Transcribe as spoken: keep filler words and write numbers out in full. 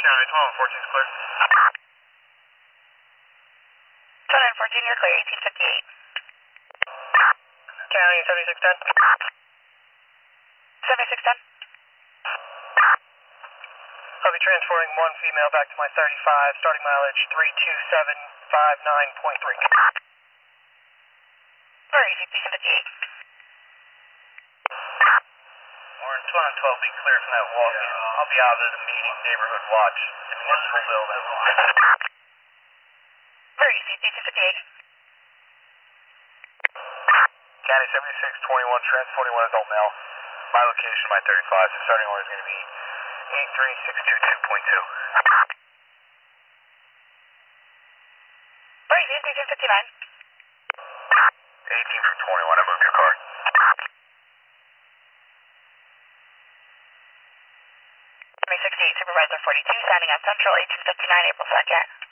County twelve, fourteen is clear. twelve and fourteen, you're clear, eighteen fifty-eight. County seventy-six ten. seventy-six ten. I'll be transporting one female back to my thirty-five, starting mileage three two seven five nine point three. Or eighteen fifty-eight. Orange one and twelve, be clear from that walk. Yeah. I'll be out at a meeting, neighborhood watch, the municipal building. Or eighteen fifty-eight. County seventy-six twenty-one, transporting one adult male. My location, my thirty-five, so starting order is going to be eight three six two two point two. Or eighteen fifty-nine. eighteen from twenty-one, I moved your car. twenty sixty-eight, Supervisor forty-two, signing on Central, eighteen fifty-nine, April second.